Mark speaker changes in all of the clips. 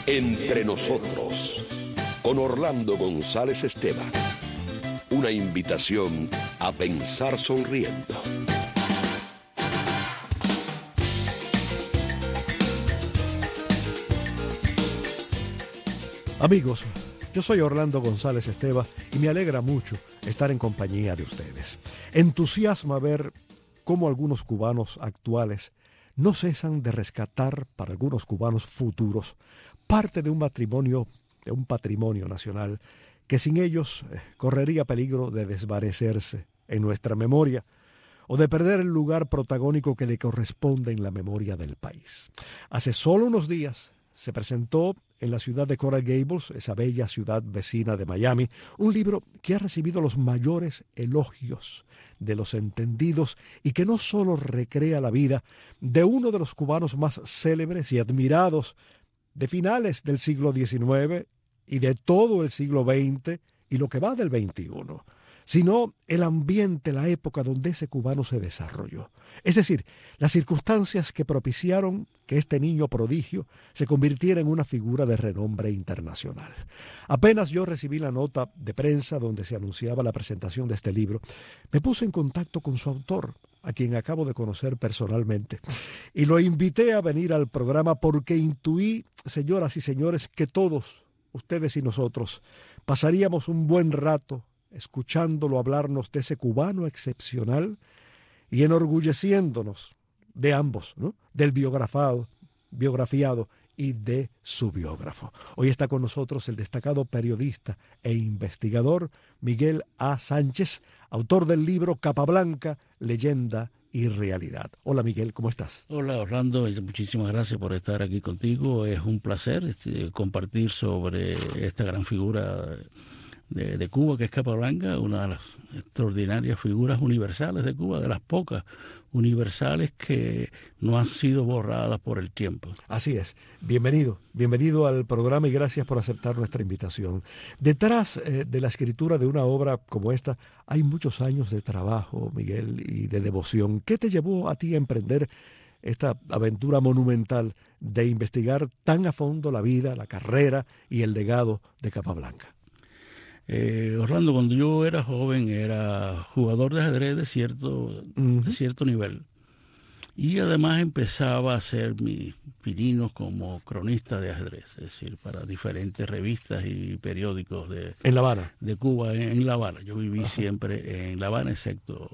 Speaker 1: Entre nosotros, con Orlando González Esteban. Una invitación a pensar sonriendo.
Speaker 2: Amigos, yo soy Orlando González Esteban y me alegra mucho estar en compañía de ustedes. Entusiasma ver cómo algunos cubanos actuales no cesan de rescatar para algunos cubanos futuros parte de un patrimonio nacional que sin ellos correría peligro de desvanecerse en nuestra memoria o de perder el lugar protagónico que le corresponde en la memoria del país. Hace solo unos días se presentó en la ciudad de Coral Gables, esa bella ciudad vecina de Miami, un libro que ha recibido los mayores elogios de los entendidos y que no solo recrea la vida de uno de los cubanos más célebres y admirados de finales del siglo XIX y de todo el siglo XX y lo que va del XXI, sino el ambiente, la época donde ese cubano se desarrolló. Es decir, las circunstancias que propiciaron que este niño prodigio se convirtiera en una figura de renombre internacional. Apenas yo recibí la nota de prensa donde se anunciaba la presentación de este libro, me puse en contacto con su autor, a quien acabo de conocer personalmente, y lo invité a venir al programa porque intuí, señoras y señores, que todos, ustedes y nosotros, pasaríamos un buen rato escuchándolo hablarnos de ese cubano excepcional y enorgulleciéndonos de ambos, ¿no? Del biografiado y de su biógrafo. Hoy está con nosotros el destacado periodista e investigador Miguel A. Sánchez, autor del libro Capablanca, Leyenda y Realidad. Hola Miguel, ¿cómo estás?
Speaker 3: Hola Orlando, muchísimas gracias por estar aquí contigo. Es un placer compartir sobre esta gran figura de Cuba, que es Capablanca, una de las extraordinarias figuras universales de Cuba, de las pocas universales que no han sido borradas por el tiempo.
Speaker 2: Así es. Bienvenido al programa y gracias por aceptar nuestra invitación. Detrás de la escritura de una obra como esta hay muchos años de trabajo, Miguel, y de devoción. ¿Qué te llevó a ti a emprender esta aventura monumental de investigar tan a fondo la vida, la carrera y el legado de Capablanca?
Speaker 3: Orlando, cuando yo era joven era jugador de ajedrez de cierto nivel y además empezaba a hacer mis pininos como cronista de ajedrez, es decir, para diferentes revistas y periódicos
Speaker 2: ¿En La Habana?
Speaker 3: De Cuba, en La Habana. Yo viví siempre en La Habana, excepto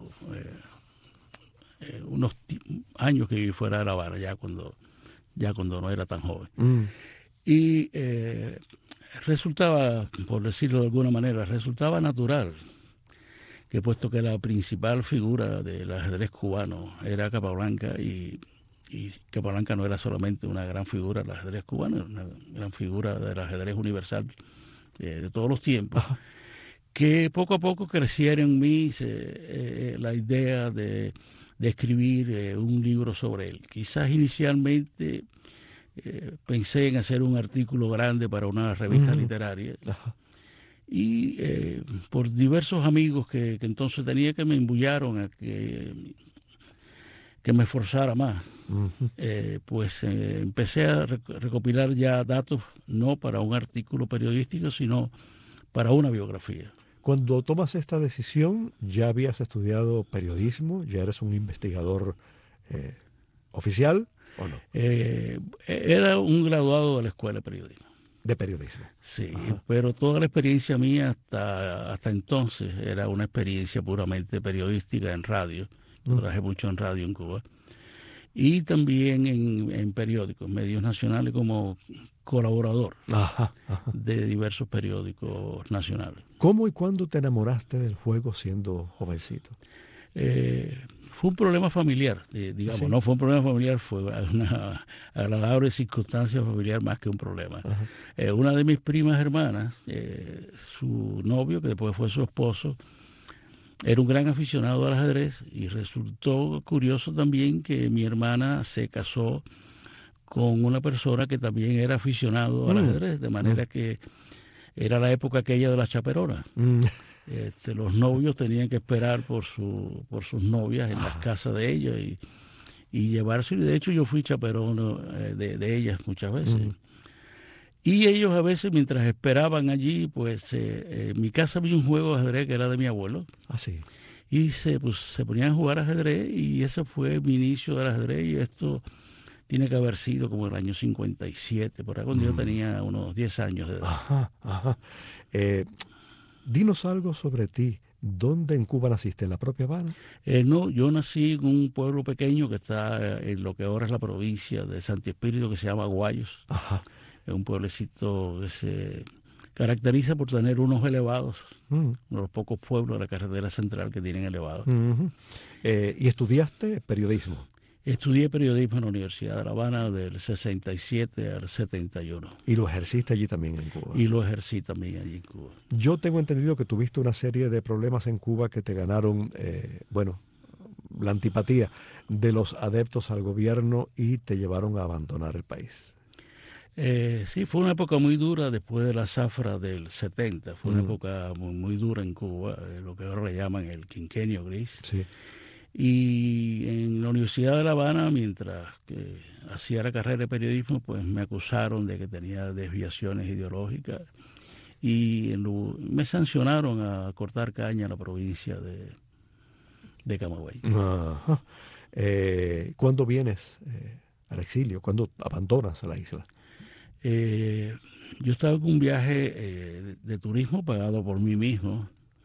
Speaker 3: unos años que viví fuera de La Habana, ya cuando no era tan joven. Y resultaba, por decirlo de alguna manera, natural que, puesto que la principal figura del ajedrez cubano era Capablanca, y Capablanca no era solamente una gran figura del ajedrez cubano, era una gran figura del ajedrez universal de todos los tiempos, que poco a poco creciera en mí la idea de escribir un libro sobre él. Quizás inicialmente pensé en hacer un artículo grande para una revista literaria. Ajá. Y por diversos amigos que entonces tenía, que me embullaron a que me esforzara más, empecé a recopilar ya datos, no para un artículo periodístico, sino para una biografía.
Speaker 2: Cuando tomas esta decisión, ¿ya habías estudiado periodismo? ¿Ya eres un investigador oficial o no?
Speaker 3: Era un graduado de la Escuela de Periodismo.
Speaker 2: ¿De periodismo?
Speaker 3: Sí,
Speaker 2: ajá,
Speaker 3: pero toda la experiencia mía hasta entonces era una experiencia puramente periodística en radio. Yo trabajé mucho en radio en Cuba. Y también en periódicos, medios nacionales, como colaborador de diversos periódicos nacionales.
Speaker 2: ¿Cómo y cuándo te enamoraste del juego siendo jovencito?
Speaker 3: Fue un problema familiar, digamos, ¿sí? No fue un problema familiar, fue una agradable circunstancia familiar más que un problema. Una de mis primas hermanas, su novio, que después fue su esposo, era un gran aficionado al ajedrez, y resultó curioso también que mi hermana se casó con una persona que también era aficionado al ajedrez, de manera que era la época aquella de las chaperonas. Los novios tenían que esperar por sus novias en las casas de ellos y llevarse. Y de hecho yo fui chaperón de ellas muchas veces. Y ellos a veces, mientras esperaban allí, pues en mi casa había un juego de ajedrez que era de mi abuelo.
Speaker 2: Ah, sí.
Speaker 3: Y se ponían a jugar ajedrez y ese fue mi inicio del ajedrez y esto tiene que haber sido como el año 57, por ahí cuando yo tenía unos 10 años de edad.
Speaker 2: Ajá, ajá. Dinos algo sobre ti. ¿Dónde en Cuba naciste? ¿En la propia Habana?
Speaker 3: No, yo nací en un pueblo pequeño que está en lo que ahora es la provincia de Santi Espíritu, que se llama Guayos.
Speaker 2: Ajá.
Speaker 3: Es un pueblecito que se caracteriza por tener unos elevados, uno de los pocos pueblos de la carretera central que tienen elevados.
Speaker 2: ¿Y estudiaste periodismo?
Speaker 3: Estudié periodismo en la Universidad de La Habana del 67 al 71.
Speaker 2: ¿Y lo ejerciste allí también en Cuba?
Speaker 3: Y lo ejercí también allí en Cuba.
Speaker 2: Yo tengo entendido que tuviste una serie de problemas en Cuba que te ganaron, la antipatía de los adeptos al gobierno y te llevaron a abandonar el país.
Speaker 3: Sí, fue una época muy dura después de la zafra del 70. Fue una época muy, muy dura en Cuba, lo que ahora le llaman el quinquenio gris.
Speaker 2: Sí.
Speaker 3: Y en la Universidad de La Habana, mientras que hacía la carrera de periodismo, pues me acusaron de que tenía desviaciones ideológicas y me sancionaron a cortar caña en la provincia de Camagüey.
Speaker 2: Ajá. ¿Cuándo vienes al exilio? ¿Cuándo abandonas a la isla?
Speaker 3: Yo estaba en un viaje de turismo pagado por mí mismo,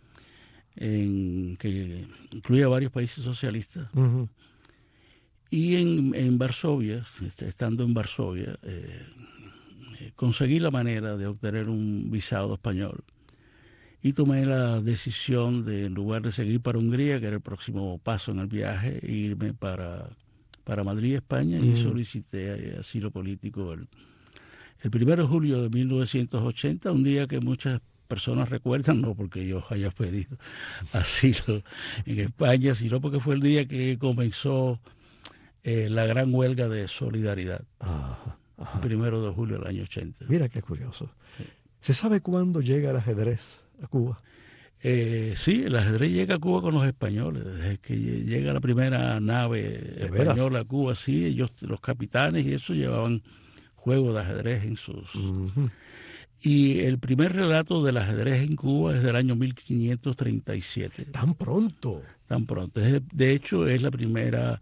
Speaker 3: que incluía varios países socialistas.
Speaker 2: Uh-huh.
Speaker 3: Y en Varsovia, estando en Varsovia, conseguí la manera de obtener un visado español y tomé la decisión de, en lugar de seguir para Hungría, que era el próximo paso en el viaje, irme para Madrid, España, y solicité asilo político el 1 de julio de 1980, un día que muchas personas recuerdan, no porque yo haya pedido asilo en España, sino porque fue el día que comenzó la gran huelga de solidaridad.
Speaker 2: Ajá, ajá.
Speaker 3: El 1 de julio del año 80.
Speaker 2: Mira qué curioso. ¿Se sabe cuándo llega el ajedrez a Cuba?
Speaker 3: Sí, el ajedrez llega a Cuba con los españoles. Desde que llega la primera nave española a Cuba, sí, ellos, los capitanes y eso, llevaban juegos de ajedrez en sus...
Speaker 2: Uh-huh.
Speaker 3: Y el primer relato del ajedrez en Cuba es del año 1537.
Speaker 2: ¿Tan pronto?
Speaker 3: Tan pronto. De hecho, es la primera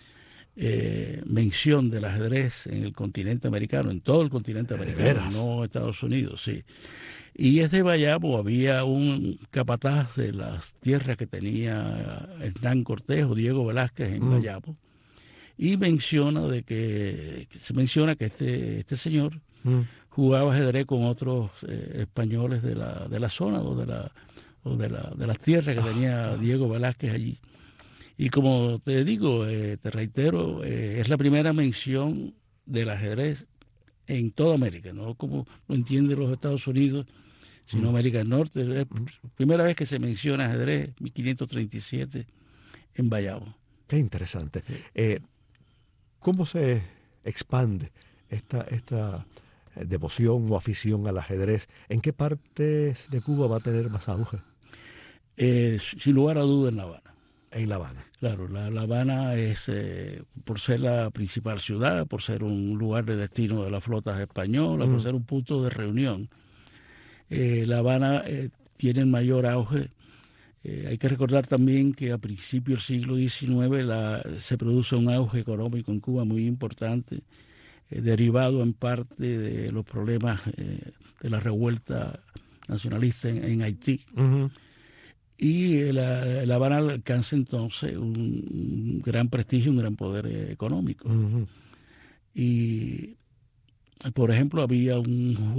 Speaker 3: mención del ajedrez en el continente americano, en todo el continente americano, no Estados Unidos, sí. Y es de Bayamo, había un capataz de las tierras que tenía Hernán Cortés o Diego Velázquez en Bayamo, y se menciona que este señor jugaba ajedrez con otros españoles de la zona o de las tierras que tenía Diego Velázquez allí. Y como te digo, te reitero, es la primera mención del ajedrez en toda América, no como lo entienden los Estados Unidos, sino América del Norte. Es la primera vez que se menciona ajedrez, 1537, en Bayamo.
Speaker 2: Qué interesante. ¿Cómo se expande esta devoción o afición al ajedrez? ¿En qué partes de Cuba va a tener más auge?
Speaker 3: Sin lugar a duda en La Habana.
Speaker 2: En La Habana.
Speaker 3: Claro, La Habana es, por ser la principal ciudad, por ser un lugar de destino de las flotas españolas, por ser un punto de reunión. La Habana tiene el mayor auge. Hay que recordar también que a principios del siglo XIX se produce un auge económico en Cuba muy importante, derivado en parte de los problemas de la revuelta nacionalista en Haití. Uh-huh. Y La Habana alcanza entonces un gran prestigio, un gran poder económico. Uh-huh. Y, por ejemplo, había un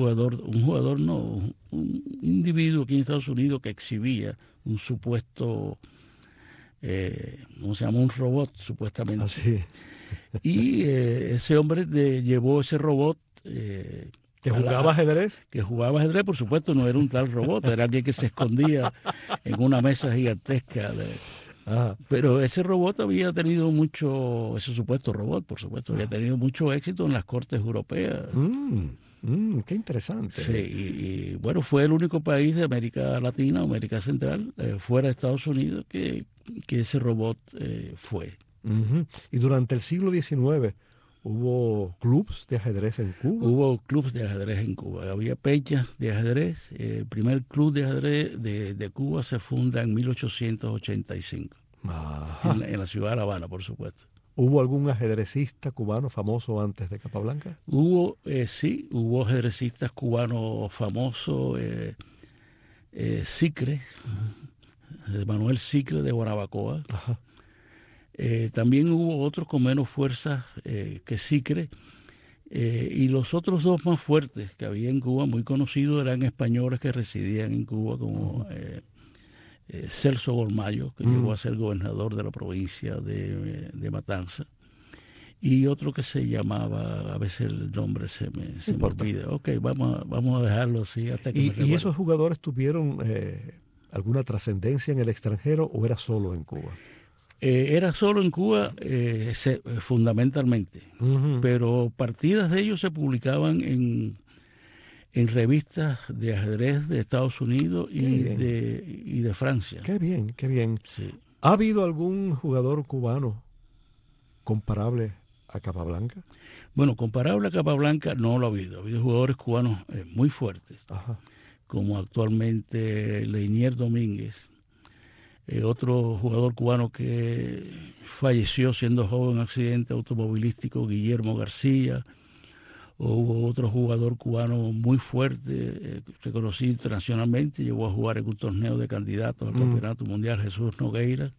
Speaker 3: individuo aquí en Estados Unidos que exhibía un supuesto, ¿cómo se llama? Un robot, supuestamente.
Speaker 2: Así.
Speaker 3: Y ese hombre llevó ese robot...
Speaker 2: ¿Que jugaba ajedrez?
Speaker 3: Que jugaba ajedrez, por supuesto, no era un tal robot, era alguien que se escondía en una mesa gigantesca. Pero ese robot había tenido ese supuesto robot, por supuesto, había tenido mucho éxito en las cortes europeas.
Speaker 2: Qué interesante.
Speaker 3: Sí, y bueno, fue el único país de América Latina, América Central, fuera de Estados Unidos, que ese robot fue.
Speaker 2: Uh-huh. Y durante el siglo XIX ¿Hubo clubes de ajedrez en Cuba?
Speaker 3: Hubo clubes de ajedrez en Cuba. Había peñas de ajedrez. El primer club de ajedrez de Cuba se funda en 1885. En la ciudad de La Habana, por supuesto.
Speaker 2: ¿Hubo algún ajedrecista cubano famoso antes de Capablanca?
Speaker 3: Sí, hubo ajedrecistas cubanos famosos. Sicre, Manuel Sicre de Guanabacoa.
Speaker 2: Ajá.
Speaker 3: También hubo otros con menos fuerza que Sicre, y los otros dos más fuertes que había en Cuba, muy conocidos, eran españoles que residían en Cuba, como Celso Golmayo, que llegó a ser gobernador de la provincia de Matanza, y otro que se llamaba, a veces el nombre se me olvida. Ok, vamos a dejarlo así hasta que me recuerde.
Speaker 2: ¿Y esos jugadores tuvieron alguna trascendencia en el extranjero o era solo en Cuba?
Speaker 3: Era solo en Cuba, fundamentalmente, pero partidas de ellos se publicaban en revistas de ajedrez de Estados Unidos y de Francia.
Speaker 2: Qué bien, qué bien.
Speaker 3: Sí.
Speaker 2: ¿Ha habido algún jugador cubano comparable a Capablanca?
Speaker 3: Bueno, comparable a Capablanca no lo ha habido. Ha habido jugadores cubanos muy fuertes,
Speaker 2: Ajá.
Speaker 3: como actualmente Leinier Domínguez, otro jugador cubano que falleció siendo joven en un accidente automovilístico, Guillermo García. Hubo otro jugador cubano muy fuerte, reconocido internacionalmente, llegó a jugar en un torneo de candidatos al Campeonato Mundial, Jesús Nogueira.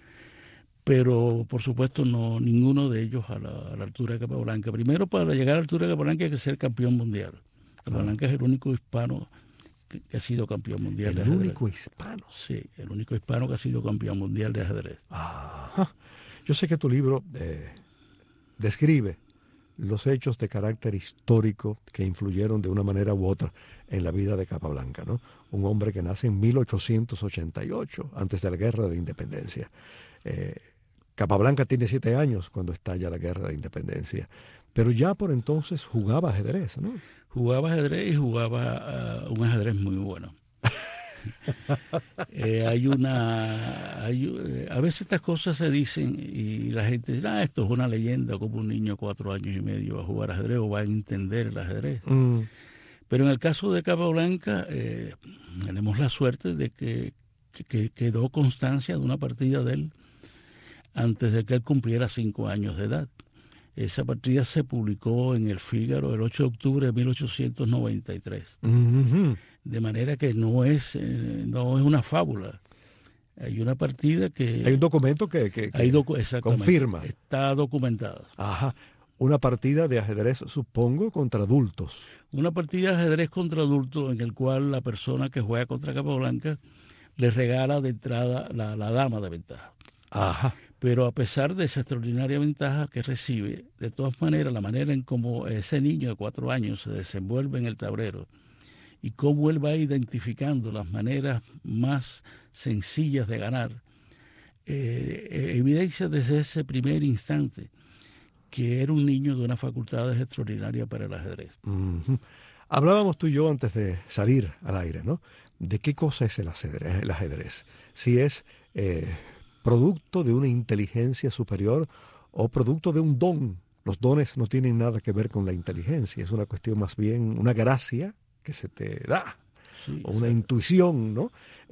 Speaker 3: Pero, por supuesto, no ninguno de ellos a la altura de Capablanca. Primero, para llegar a la altura de Capablanca hay que ser campeón mundial. Capablanca es el único hispano que ha sido campeón mundial de ajedrez.
Speaker 2: ¿El único hispano?
Speaker 3: Sí, el único hispano que ha sido campeón mundial de ajedrez.
Speaker 2: Ajá. Yo sé que tu libro describe los hechos de carácter histórico que influyeron de una manera u otra en la vida de Capablanca, ¿no? Un hombre que nace en 1888, antes de la Guerra de la Independencia. Capablanca tiene 7 años cuando estalla la Guerra de Independencia, pero ya por entonces jugaba ajedrez, ¿no?
Speaker 3: Jugaba ajedrez y jugaba un ajedrez muy bueno. A veces estas cosas se dicen y la gente dice, esto es una leyenda, como un niño de 4 años y medio va a jugar ajedrez o va a entender el ajedrez. Pero en el caso de Capablanca tenemos la suerte de que quedó constancia de una partida de él antes de que él cumpliera 5 años de edad. Esa partida se publicó en el Fígaro el 8 de octubre de 1893. De manera que no es una fábula. Hay una partida que...
Speaker 2: Hay un documento que confirma.
Speaker 3: Está documentada.
Speaker 2: Ajá. Una partida de ajedrez, supongo, contra adultos.
Speaker 3: Una partida de ajedrez contra adultos en el cual la persona que juega contra Capablanca le regala de entrada la dama de ventaja.
Speaker 2: Ajá.
Speaker 3: Pero a pesar de esa extraordinaria ventaja que recibe, de todas maneras, la manera en cómo ese niño de 4 años se desenvuelve en el tablero y cómo él va identificando las maneras más sencillas de ganar, evidencia desde ese primer instante que era un niño de unas facultades extraordinarias para el ajedrez.
Speaker 2: Hablábamos tú y yo antes de salir al aire, ¿no? De qué cosa es el ajedrez. Si es producto de una inteligencia superior o producto de un don. Los dones no tienen nada que ver con la inteligencia, es una cuestión más bien, una gracia que se te da, sí, o una intuición, ¿no?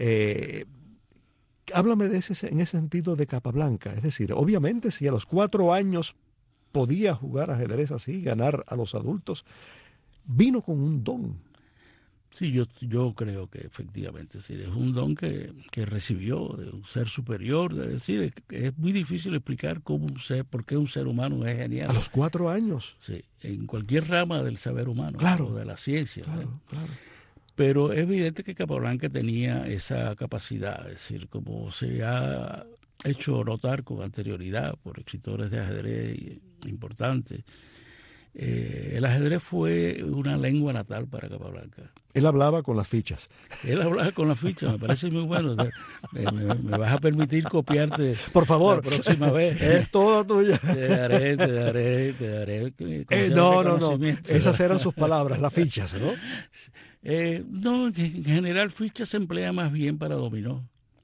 Speaker 2: Háblame en ese sentido de Capablanca, es decir, obviamente si a los 4 años podía jugar ajedrez así, ganar a los adultos, vino con un don.
Speaker 3: Sí, yo creo que efectivamente es un don que recibió de un ser superior. Es decir, es muy difícil explicar por qué un ser humano es genial.
Speaker 2: A los 4 años.
Speaker 3: Sí, en cualquier rama del saber humano,
Speaker 2: claro,
Speaker 3: o de la ciencia.
Speaker 2: Claro, claro.
Speaker 3: Pero es evidente que Capablanca tenía esa capacidad, es decir, como se ha hecho notar con anterioridad por escritores de ajedrez importantes. El ajedrez fue una lengua natal para Capablanca.
Speaker 2: Él hablaba con las fichas.
Speaker 3: Él hablaba con las fichas, me parece muy bueno. Me vas a permitir copiarte,
Speaker 2: por favor,
Speaker 3: la próxima vez.
Speaker 2: Es toda tuya.
Speaker 3: Te daré.
Speaker 2: No. Esas eran sus palabras, las fichas, ¿no?
Speaker 3: No, en general fichas se emplea más bien para dominó.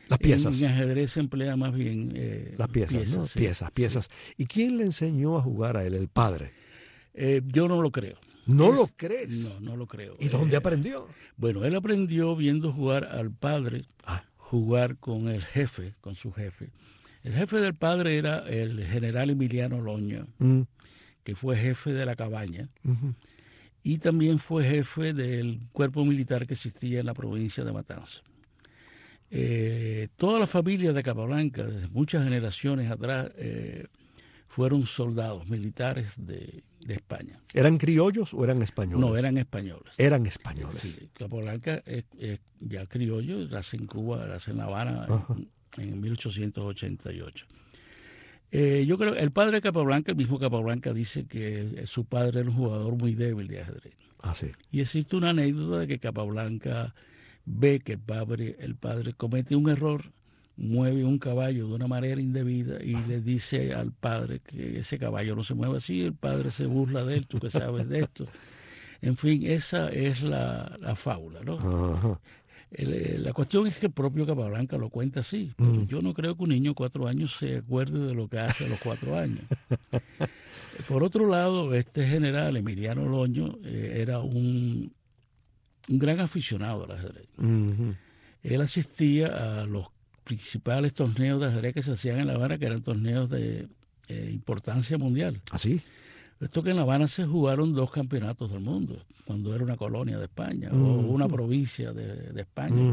Speaker 2: Las piezas.
Speaker 3: En ajedrez se emplea más bien
Speaker 2: las piezas, ¿no?
Speaker 3: Sí,
Speaker 2: piezas.
Speaker 3: Sí.
Speaker 2: ¿Y quién le enseñó a jugar a él? ¿El padre?
Speaker 3: Yo no lo creo.
Speaker 2: ¿No lo crees?
Speaker 3: No, no lo creo.
Speaker 2: ¿Y dónde aprendió?
Speaker 3: Bueno, él aprendió viendo jugar al padre, jugar con el jefe, con su jefe. El jefe del padre era el general Emiliano Loño, que fue jefe de la cabaña, y también fue jefe del cuerpo militar que existía en la provincia de Matanzas. Toda la familia de Capablanca, desde muchas generaciones atrás, fueron soldados militares de España.
Speaker 2: ¿Eran criollos o eran españoles?
Speaker 3: No, eran españoles.
Speaker 2: Eran españoles.
Speaker 3: Sí, Capablanca es ya criollo, nace en Cuba, nace en La Habana en 1888. Yo creo que el padre de Capablanca, el mismo Capablanca, dice que su padre era un jugador muy débil de ajedrez.
Speaker 2: Ah, sí.
Speaker 3: Y existe una anécdota de que Capablanca ve que el padre comete un error, mueve un caballo de una manera indebida y le dice al padre que ese caballo no se mueve así. El padre se burla de él, tú que sabes de esto. En fin, esa es la fábula, ¿no?
Speaker 2: Ajá.
Speaker 3: La cuestión es que el propio Capablanca lo cuenta así. Pero yo no creo que un niño de 4 años se acuerde de lo que hace a los 4 años. Por otro lado, este general, Emiliano Loño, era un gran aficionado al ajedrez. Él asistía a los principales torneos de ajedrez que se hacían en La Habana, que eran torneos de importancia mundial.
Speaker 2: ¿Ah, sí?
Speaker 3: Esto que en La Habana se jugaron 2 campeonatos del mundo, cuando era una colonia de España o una provincia de España.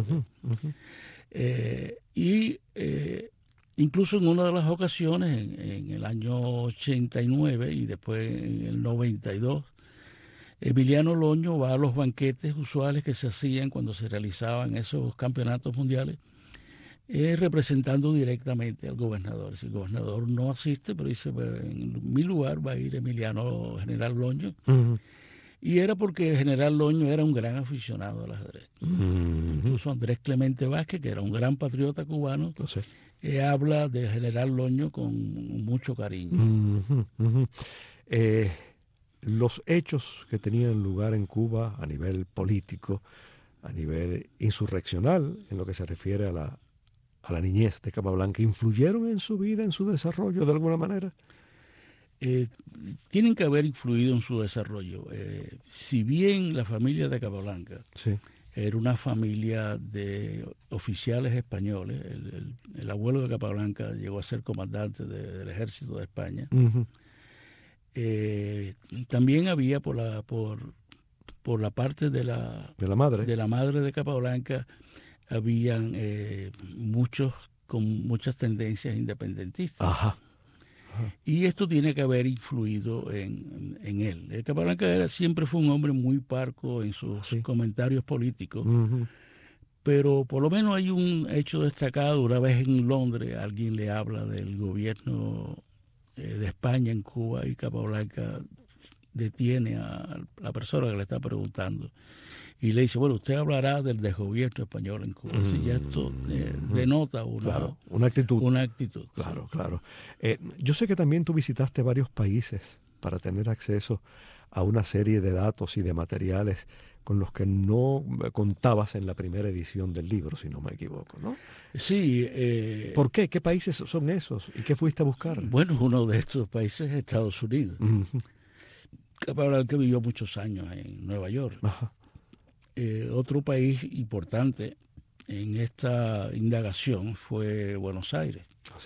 Speaker 3: Incluso en una de las ocasiones, en el año 89 y después en el 92, Emiliano Loño va a los banquetes usuales que se hacían cuando se realizaban esos campeonatos mundiales, representando directamente al gobernador. Si el gobernador no asiste, pero dice, en mi lugar va a ir Emiliano General Loño. Y era porque General Loño era un gran aficionado al ajedrez. Incluso Andrés Clemente Vázquez, que era un gran patriota cubano, habla de General Loño con mucho cariño.
Speaker 2: Los hechos que tenían lugar en Cuba a nivel político, a nivel insurreccional, en lo que se refiere a la niñez de Capablanca, ¿influyeron en su vida, en su desarrollo de alguna manera?
Speaker 3: Tienen que haber influido en su desarrollo. Si bien la familia de Capablanca era una familia de oficiales españoles, el abuelo de Capablanca llegó a ser comandante del ejército de España, también había por la parte de la madre de Capablanca, habían muchos con muchas tendencias independentistas. Y esto tiene que haber influido en él. El Capablanca siempre fue un hombre muy parco en sus comentarios políticos, pero por lo menos hay un hecho destacado. Una vez en Londres alguien le habla del gobierno de España en Cuba y Capablanca detiene a la persona que le está preguntando y le dice, bueno, usted hablará del desgobierno español en Cuba. Así ya esto denota una actitud.
Speaker 2: Claro. Yo sé que también tú visitaste varios países para tener acceso a una serie de datos y de materiales con los que no contabas en la primera edición del libro, si no me equivoco, ¿no?
Speaker 3: Sí.
Speaker 2: ¿Por qué? ¿Qué países son esos? ¿Y qué fuiste a buscar?
Speaker 3: Bueno, uno de estos países es Estados Unidos. Capablanca vivió muchos años en Nueva York. Otro país importante en esta indagación fue Buenos Aires.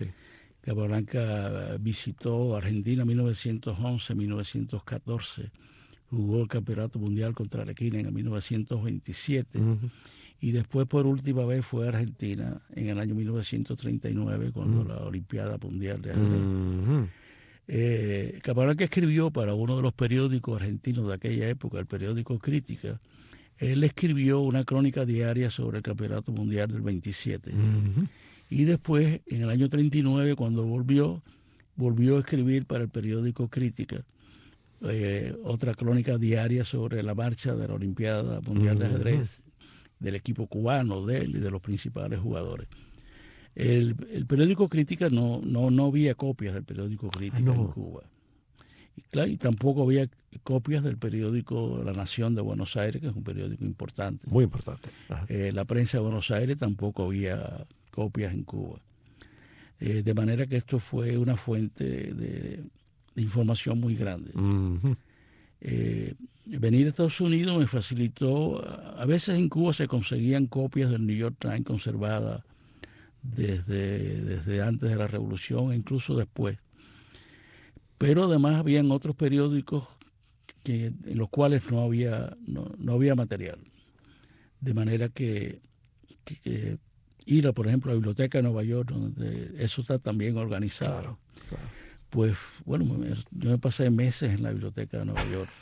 Speaker 3: Capablanca visitó Argentina en 1911, 1914, jugó el Campeonato Mundial contra Argentina en 1927 y después por última vez fue a Argentina en el año 1939 cuando la Olimpiada Mundial de ajedrez. Capablanca escribió para uno de los periódicos argentinos de aquella época, el periódico Crítica. Él escribió una crónica diaria sobre el Campeonato Mundial del 27. Y después, en el año 39, cuando volvió a escribir para el periódico Crítica otra crónica diaria sobre la marcha de la Olimpiada Mundial de Ajedrez, del equipo cubano, de él y de los principales jugadores. El periódico Crítica no había copias del periódico Crítica en Cuba. Y tampoco había copias del periódico La Nación de Buenos Aires, que es un periódico importante.
Speaker 2: Muy importante.
Speaker 3: La prensa de Buenos Aires tampoco había copias en Cuba. De manera que esto fue una fuente de información muy grande.
Speaker 2: Uh-huh.
Speaker 3: Venir a Estados Unidos me facilitó, a veces en Cuba se conseguían copias del New York Times conservadas desde antes de la Revolución e incluso después. Pero además habían otros periódicos en los cuales no había material. De manera que ir, por ejemplo, a la Biblioteca de Nueva York, donde eso está también organizado.
Speaker 2: Claro.
Speaker 3: Pues bueno, yo me pasé meses en la Biblioteca de Nueva York.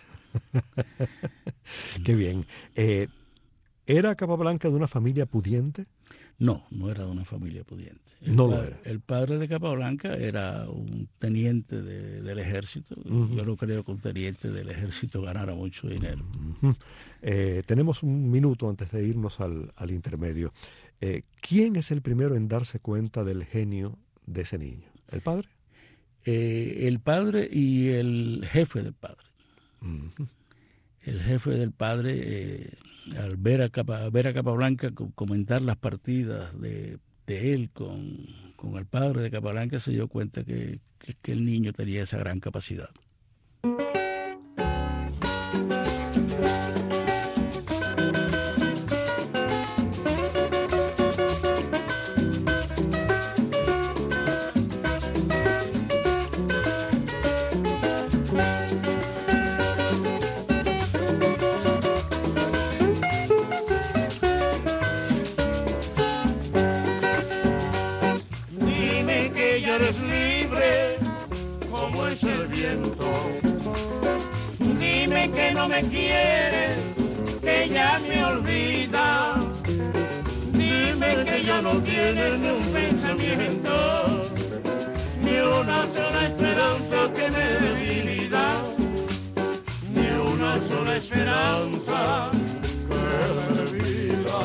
Speaker 2: Qué bien. ¿Era Capablanca de una familia pudiente?
Speaker 3: No era de una familia pudiente. El padre de Capablanca era un teniente del ejército. Uh-huh. Yo no creo que un teniente del ejército ganara mucho dinero.
Speaker 2: Uh-huh. Tenemos un minuto antes de irnos al intermedio. ¿Quién es el primero en darse cuenta del genio de ese niño? ¿El padre?
Speaker 3: El padre y el jefe del padre. Uh-huh. El jefe del padre, al ver a Capablanca comentar las partidas de él con el padre de Capablanca, se dio cuenta que el niño tenía esa gran capacidad.
Speaker 4: Dime que no me quieres, que ya me olvida. Dime que ya no tienes ni un pensamiento, ni una sola esperanza que me dé vida, ni una sola esperanza que me dé vida.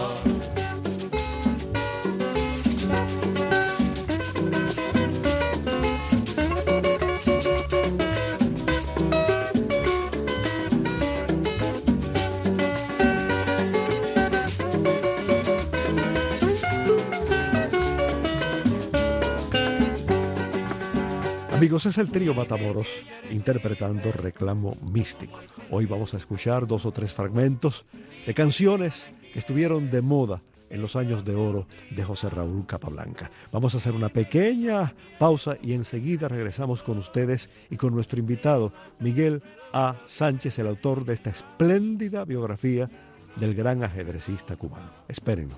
Speaker 2: Amigos, es el trío Matamoros interpretando Reclamo Místico. Hoy vamos a escuchar 2 o 3 fragmentos de canciones que estuvieron de moda en los años de oro de José Raúl Capablanca. Vamos a hacer una pequeña pausa y enseguida regresamos con ustedes y con nuestro invitado Miguel A. Sánchez, el autor de esta espléndida biografía del gran ajedrecista cubano. Espérenos.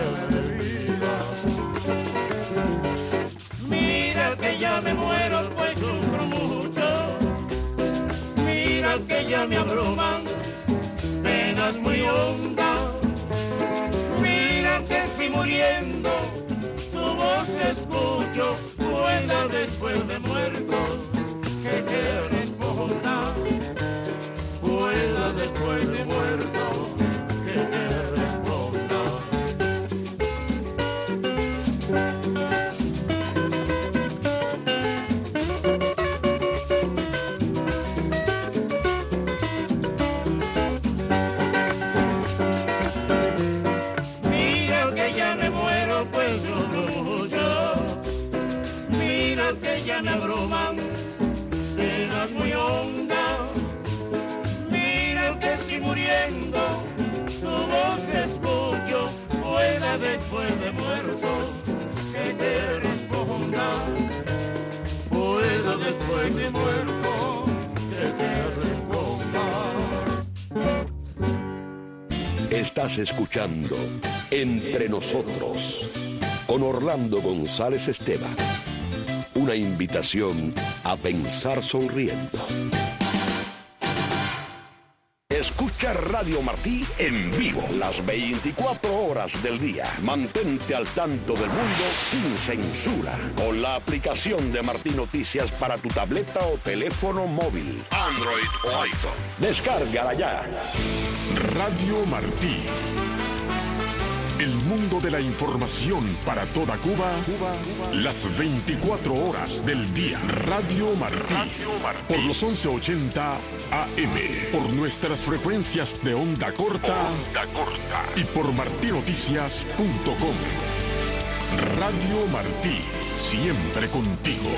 Speaker 4: Que ya me muero, pues sufro mucho. Mira que ya me abruman penas muy hondas. Mira que si muriendo tu voz escucho, vuela después de muerto, que te responda. Vuela después de muerto, que te responda. Me abruman penas muy hondas. Mira que si muriendo tu voz escucho, pueda después de muerto que te responda. Pueda después de muerto que te responda.
Speaker 1: Estás escuchando Entre Nosotros con Orlando González Esteban. Una invitación a pensar sonriendo. Escucha Radio Martí en vivo las 24 horas del día. Mantente al tanto del mundo sin censura con la aplicación de Martí Noticias para tu tableta o teléfono móvil, Android o iPhone. Descárgala ya.
Speaker 5: Radio Martí. El mundo de la información para toda Cuba, las 24 horas del día. Radio Martí. Por los 1180 AM. Por nuestras frecuencias de onda corta. Y por martinoticias.com. Radio Martí, siempre contigo.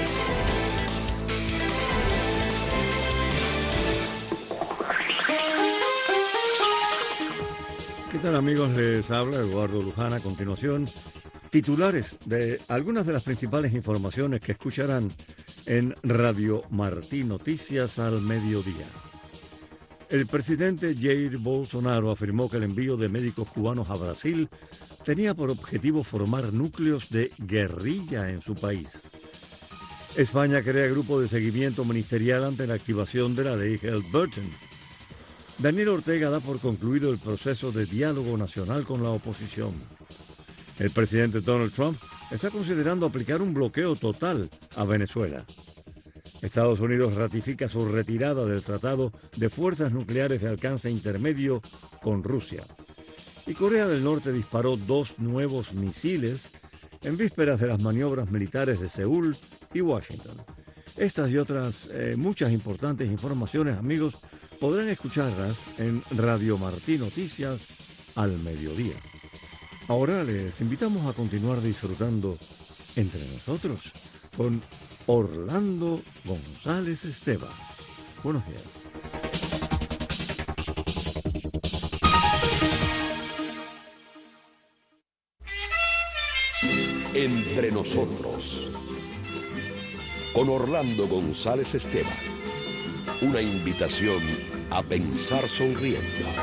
Speaker 2: ¿Qué tal, amigos? Les habla Eduardo Luján. A continuación, titulares de algunas de las principales informaciones que escucharán en Radio Martí Noticias al mediodía. El presidente Jair Bolsonaro afirmó que el envío de médicos cubanos a Brasil tenía por objetivo formar núcleos de guerrilla en su país. España crea grupo de seguimiento ministerial ante la activación de la ley Heldt-Burton. Daniel Ortega da por concluido el proceso de diálogo nacional con la oposición. El presidente Donald Trump está considerando aplicar un bloqueo total a Venezuela. Estados Unidos ratifica su retirada del Tratado de Fuerzas Nucleares de Alcance Intermedio con Rusia. Y Corea del Norte disparó 2 nuevos misiles en vísperas de las maniobras militares de Seúl y Washington. Estas y otras muchas importantes informaciones, amigos, podrán escucharlas en Radio Martí Noticias al mediodía. Ahora les invitamos a continuar disfrutando entre nosotros con Orlando González Esteban. Buenos días.
Speaker 1: Entre nosotros, con Orlando González Esteban. Una invitación a pensar sonriendo.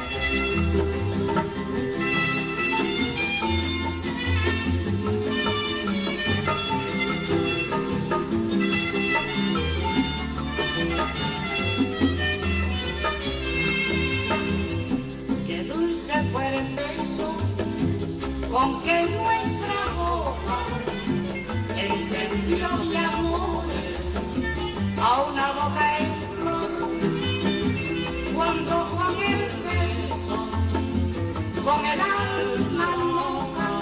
Speaker 4: Qué dulce fue el beso con que nuestra boca encendió mi amor a una boca en flor, cuando con el beso, con el alma loca,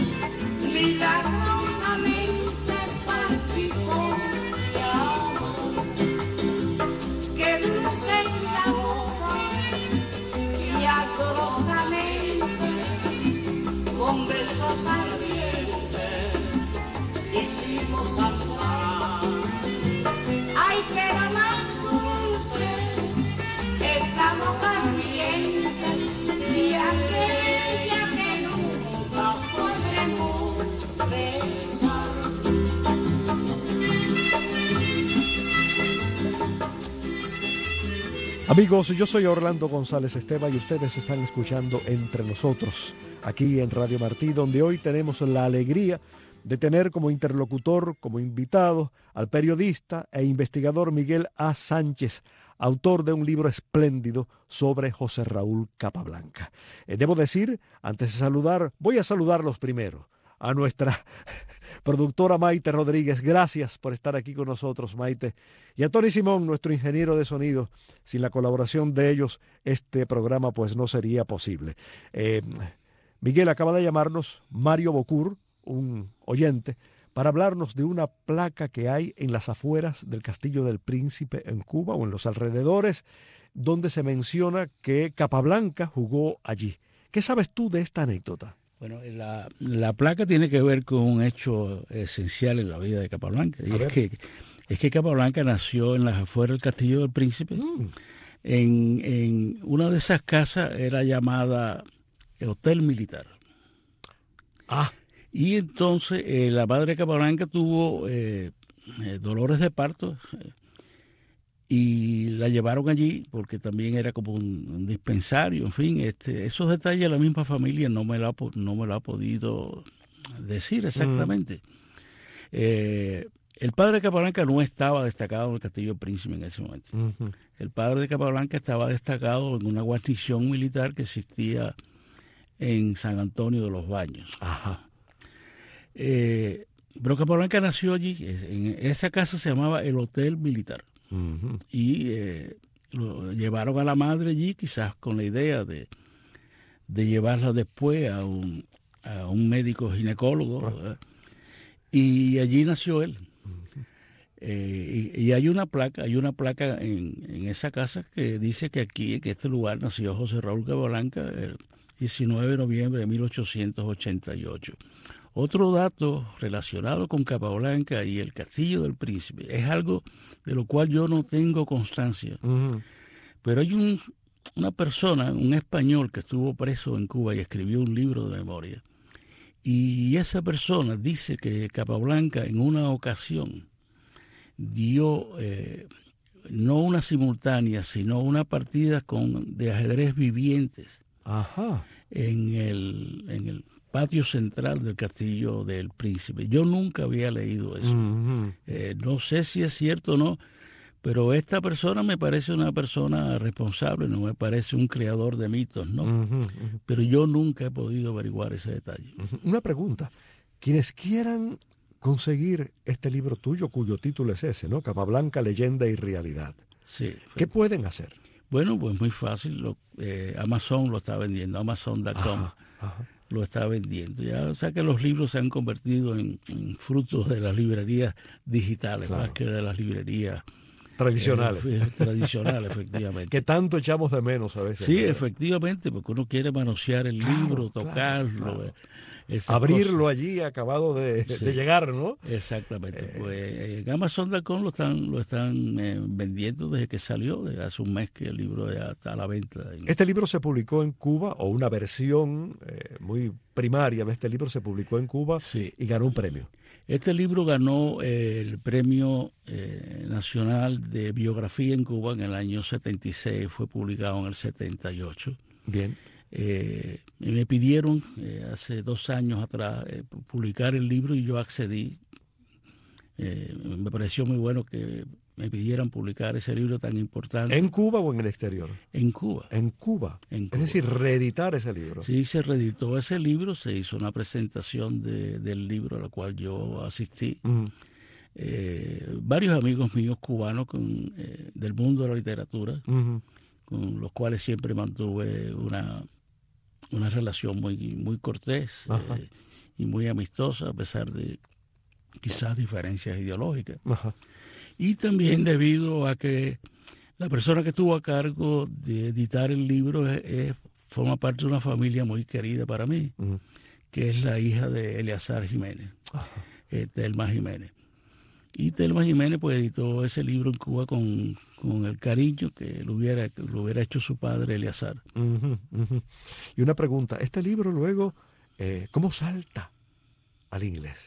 Speaker 4: milagrosamente palpitó mi amor. Qué dulce es la boca y ardorosamente, con besos ardientes, hicimos amar. Ay, pero más dulce es la boca ardiente y aquella que nunca podremos besar.
Speaker 2: Amigos, yo soy Orlando González Esteban y ustedes están escuchando Entre Nosotros, aquí en Radio Martí, donde hoy tenemos la alegría de tener como interlocutor, como invitado, al periodista e investigador Miguel A. Sánchez, autor de un libro espléndido sobre José Raúl Capablanca. Debo decir, antes de saludar, voy a saludarlos primero. A nuestra productora Maite Rodríguez, gracias por estar aquí con nosotros, Maite. Y a Tony Simón, nuestro ingeniero de sonido. Sin la colaboración de ellos, este programa pues no sería posible. Miguel, acaba de llamarnos Mario Bocur, un oyente, para hablarnos de una placa que hay en las afueras del Castillo del Príncipe en Cuba o en los alrededores, donde se menciona que Capablanca jugó allí. ¿Qué sabes tú de esta anécdota?
Speaker 3: Bueno, la placa tiene que ver con un hecho esencial en la vida de Capablanca. Y es que Capablanca nació en las afueras del Castillo del Príncipe. En una de esas casas era llamada Hotel Militar. Y entonces la madre de Capablanca tuvo dolores de parto y la llevaron allí porque también era como un dispensario, en fin, esos detalles la misma familia no me lo ha podido decir exactamente. El padre de Capablanca no estaba destacado en el Castillo del Príncipe en ese momento. El padre de Capablanca estaba destacado en una guarnición militar que existía en San Antonio de los Baños. Pero Capablanca nació allí, en esa casa se llamaba el Hotel Militar. Y lo llevaron a la madre allí, quizás con la idea de llevarla después a un médico ginecólogo, y allí nació él. Y hay una placa en esa casa que dice que aquí, en este lugar, nació José Raúl Capablanca el 19 de noviembre de 1888. Otro dato relacionado con Capablanca y el Castillo del Príncipe es algo de lo cual yo no tengo constancia, pero hay una persona, un español que estuvo preso en Cuba y escribió un libro de memoria, y esa persona dice que Capablanca en una ocasión dio no una simultánea, sino una partida de ajedrez vivientes en el patio central del Castillo del Príncipe. Yo nunca había leído eso. No sé si es cierto o no, pero esta persona me parece una persona responsable, no me parece un creador de mitos, ¿no? Pero yo nunca he podido averiguar ese detalle.
Speaker 2: Una pregunta. Quienes quieran conseguir este libro tuyo, cuyo título es ese, ¿no? Capablanca, leyenda y realidad.
Speaker 3: Sí.
Speaker 2: ¿Qué pueden hacer?
Speaker 3: Bueno, pues muy fácil. Amazon lo está vendiendo, Amazon.com lo está vendiendo. Ya, o sea que los libros se han convertido en frutos de las librerías digitales, más que de las librerías
Speaker 2: tradicionales.
Speaker 3: Tradicionales, efectivamente.
Speaker 2: Que tanto echamos de menos a veces.
Speaker 3: Sí, efectivamente, porque uno quiere manosear el libro, tocarlo.
Speaker 2: Abrirlo allí acabado de llegar, ¿no?
Speaker 3: Exactamente. Pues en Amazon.com lo están vendiendo desde que salió, desde hace un mes que el libro ya está a la venta.
Speaker 2: Este libro se publicó en Cuba, o una versión muy primaria de este libro se publicó en Cuba y ganó un premio.
Speaker 3: Este libro ganó el Premio Nacional de Biografía en Cuba en el año 76, fue publicado en el 78.
Speaker 2: Bien.
Speaker 3: Me pidieron hace 2 años atrás publicar el libro y yo accedí. Me pareció muy bueno que me pidieran publicar ese libro tan importante.
Speaker 2: ¿En Cuba o en el exterior?
Speaker 3: En Cuba.
Speaker 2: En Cuba. Es decir, reeditar ese libro.
Speaker 3: Sí, se reeditó ese libro, se hizo una presentación del libro a la cual yo asistí. Varios amigos míos cubanos del mundo de la literatura, con los cuales siempre mantuve una relación muy cortés y muy amistosa, a pesar de quizás diferencias ideológicas. Y también debido a que la persona que estuvo a cargo de editar el libro forma parte de una familia muy querida para mí, que es la hija de Eleazar Jiménez, Telma Jiménez. Y Telma Jiménez pues editó ese libro en Cuba con el cariño que lo hubiera hecho su padre Eleazar.
Speaker 2: Y una pregunta, este libro luego, ¿cómo salta al inglés?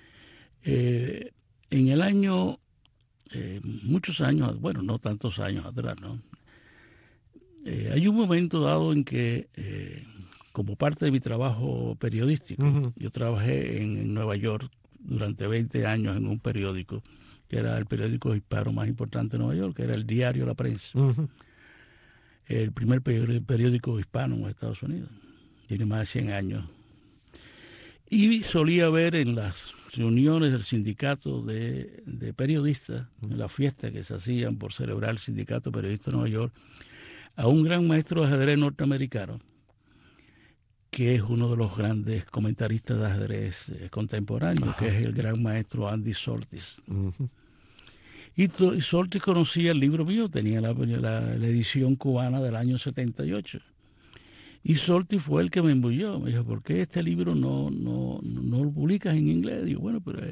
Speaker 3: En el año, muchos años, bueno, no tantos años atrás, ¿no? Hay un momento dado en que, como parte de mi trabajo periodístico, yo trabajé en Nueva York durante 20 años en un periódico, que era el periódico hispano más importante de Nueva York, que era el diario La Prensa. El primer periódico hispano en los Estados Unidos. Tiene más de 100 años. Y solía ver en las reuniones del sindicato de periodistas, en las fiestas que se hacían por celebrar el sindicato de periodistas de Nueva York, a un gran maestro de ajedrez norteamericano, que es uno de los grandes comentaristas de ajedrez contemporáneos, que es el gran maestro Andy Soltis. Y Soltis conocía el libro mío, tenía la edición cubana del año 78. Y Soltis fue el que me embulló. Me dijo, ¿por qué este libro no lo publicas en inglés? Digo, bueno, pero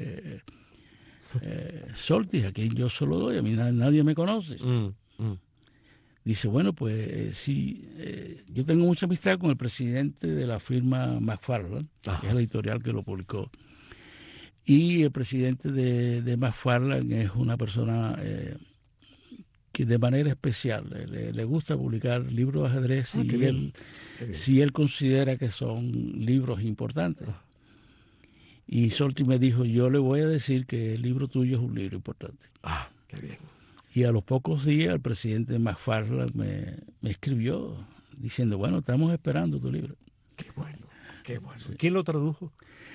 Speaker 3: Soltis, a quien yo se lo doy, a mí nadie me conoce. Dice, bueno, pues sí, yo tengo mucha amistad con el presidente de la firma McFarland, que es la editorial que lo publicó. Y el presidente de McFarland es una persona que de manera especial le gusta publicar libros de ajedrez si él considera que son libros importantes. Y Soltis me dijo, yo le voy a decir que el libro tuyo es un libro importante.
Speaker 2: Qué bien.
Speaker 3: Y a los pocos días el presidente McFarland me escribió diciendo, bueno, estamos esperando tu libro.
Speaker 2: Qué bueno, qué bueno. Sí. ¿Quién lo tradujo?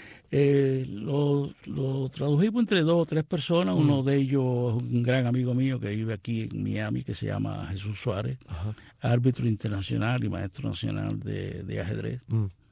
Speaker 3: Lo tradujimos entre 2 o 3 personas. Uno de ellos es un gran amigo mío que vive aquí en Miami, que se llama Jesús Suárez, árbitro internacional y maestro nacional de ajedrez.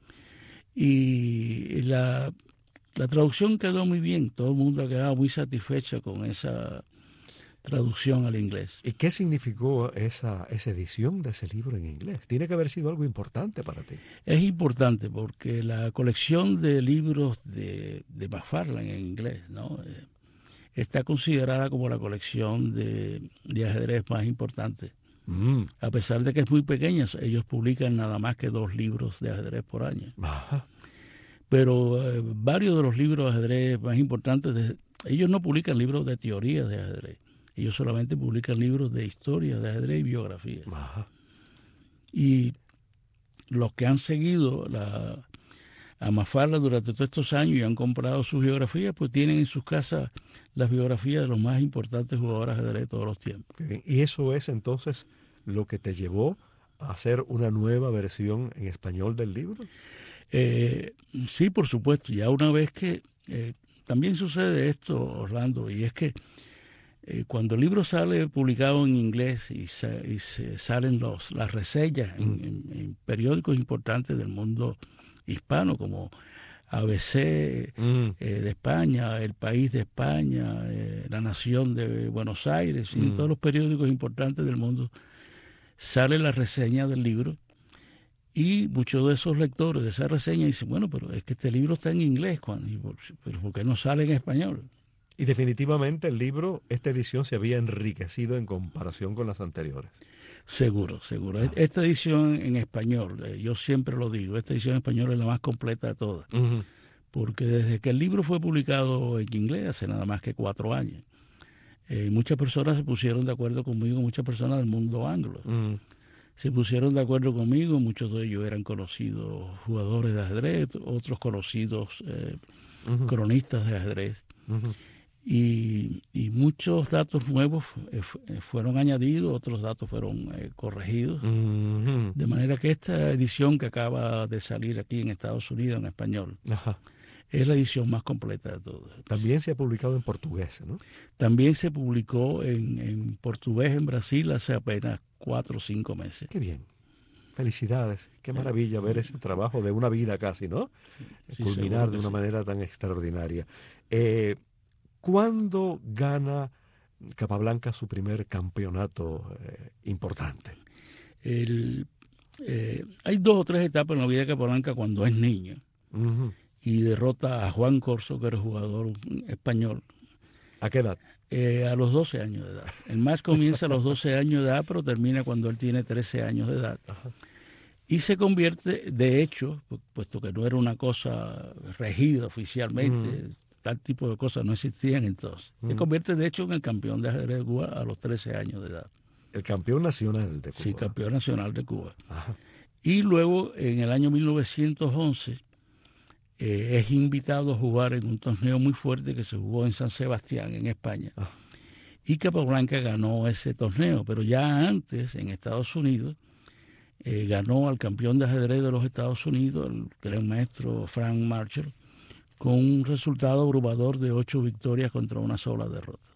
Speaker 3: Y la traducción quedó muy bien. Todo el mundo ha quedado muy satisfecho con esa traducción al inglés.
Speaker 2: ¿Y qué significó esa edición de ese libro en inglés? Tiene que haber sido algo importante para ti.
Speaker 3: Es importante porque la colección de libros de McFarlane en inglés, ¿no? Está considerada como la colección de ajedrez más importante. A pesar de que es muy pequeña, ellos publican nada más que 2 libros de ajedrez por año.
Speaker 2: Ajá.
Speaker 3: Pero varios de los libros de ajedrez más importantes, ellos no publican libros de teoría de ajedrez. Ellos solamente publican libros de historia de ajedrez y biografía.
Speaker 2: Ajá.
Speaker 3: Y los que han seguido a McFarlane durante todos estos años y han comprado sus biografías, pues tienen en sus casas las biografías de los más importantes jugadores de ajedrez de todos los tiempos.
Speaker 2: Y eso es entonces lo que te llevó a hacer una nueva versión en español del libro.
Speaker 3: Sí, por supuesto. Ya una vez que también sucede esto, Orlando, y es que cuando el libro sale publicado en inglés y se salen las reseñas en periódicos importantes del mundo hispano, como ABC de España, El País de España, La Nación de Buenos Aires, y todos los periódicos importantes del mundo, sale la reseña del libro. Y muchos de esos lectores de esa reseña dicen, bueno, pero es que este libro está en inglés, pero ¿por qué no sale en español?
Speaker 2: Y definitivamente el libro, esta edición se había enriquecido en comparación con las anteriores.
Speaker 3: Seguro. Esta edición en español, yo siempre lo digo, esta edición en español es la más completa de todas. Porque desde que el libro fue publicado en inglés, hace nada más que 4 años, muchas personas se pusieron de acuerdo conmigo, muchas personas del mundo anglo. Se pusieron de acuerdo conmigo, muchos de ellos eran conocidos jugadores de ajedrez, otros conocidos cronistas de ajedrez. Y muchos datos nuevos fueron añadidos, otros datos fueron corregidos. De manera que esta edición que acaba de salir aquí en Estados Unidos en español es la edición más completa de todas.
Speaker 2: También se ha publicado en portugués, ¿no?
Speaker 3: También se publicó en portugués en Brasil hace apenas 4 o 5 meses.
Speaker 2: Qué bien. Felicidades. Qué maravilla ver ese trabajo de una vida casi, ¿no?
Speaker 3: Sí,
Speaker 2: culminar de una manera tan extraordinaria. ¿Cuándo gana Capablanca su primer campeonato importante?
Speaker 3: Hay 2 o 3 etapas en la vida de Capablanca cuando es niño. Y derrota a Juan Corso, que era jugador español.
Speaker 2: ¿A qué edad?
Speaker 3: A los 12 años de edad. El match comienza a los 12 años de edad, pero termina cuando él tiene 13 años de edad. Y se convierte, de hecho, puesto que no era una cosa regida oficialmente, tal tipo de cosas no existían entonces. Se convierte, de hecho, en el campeón de ajedrez de Cuba a los 13 años de edad.
Speaker 2: El campeón nacional de Cuba.
Speaker 3: Sí, campeón nacional de Cuba. Y luego, en el año 1911, es invitado a jugar en un torneo muy fuerte que se jugó en San Sebastián, en España. Y Capablanca ganó ese torneo, pero ya antes, en Estados Unidos, ganó al campeón de ajedrez de los Estados Unidos, el gran maestro Frank Marshall, con un resultado abrumador de 8 victorias contra una sola derrota.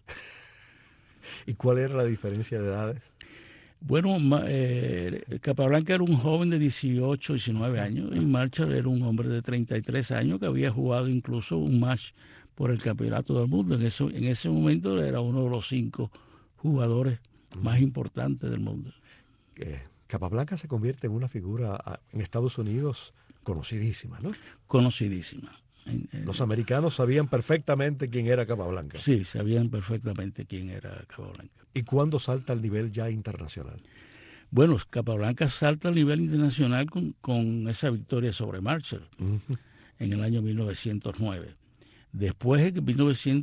Speaker 2: ¿Y cuál era la diferencia de edades?
Speaker 3: Bueno, Capablanca era un joven de 18, 19 años y Marshall era un hombre de 33 años que había jugado incluso un match por el campeonato del mundo. En ese momento era uno de los 5 jugadores más importantes del mundo.
Speaker 2: Capablanca se convierte en una figura en Estados Unidos conocidísima, ¿no?
Speaker 3: Conocidísima.
Speaker 2: Los americanos sabían perfectamente quién era Capablanca.
Speaker 3: Sí, sabían perfectamente quién era Capablanca.
Speaker 2: ¿Y cuándo salta al nivel ya internacional?
Speaker 3: Bueno, Capablanca salta al nivel internacional con esa victoria sobre Marshall en el año 1909. Después, en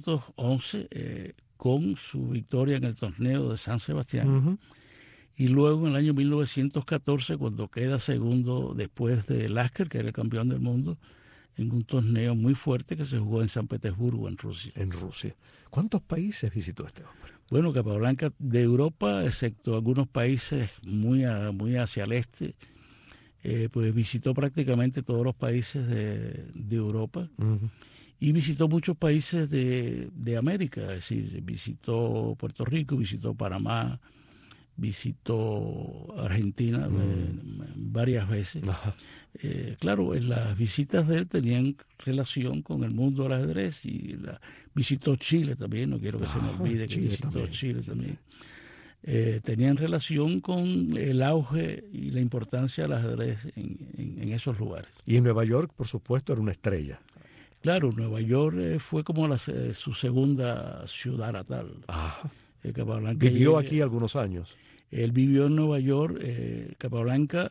Speaker 3: 1911, con su victoria en el torneo de San Sebastián. Y luego, en el año 1914, cuando queda segundo después de Lasker, que era el campeón del mundo, en un torneo muy fuerte que se jugó en San Petersburgo, en Rusia.
Speaker 2: En Rusia. ¿Cuántos países visitó este hombre?
Speaker 3: Bueno, Capablanca de Europa, excepto algunos países muy hacia el este, pues visitó prácticamente todos los países de Europa y visitó muchos países de América, es decir, visitó Puerto Rico, visitó Panamá, visitó Argentina, varias veces. Claro, las visitas de él tenían relación con el mundo del ajedrez y visitó Chile también, no quiero que se me olvide que visitó Chile también. Tenían relación con el auge y la importancia del ajedrez en esos lugares.
Speaker 2: Y en Nueva York, por supuesto, era una estrella.
Speaker 3: Claro, Nueva York fue como su segunda ciudad natal. Capablanca
Speaker 2: vivió aquí algunos años.
Speaker 3: Él vivió en Nueva York. Capablanca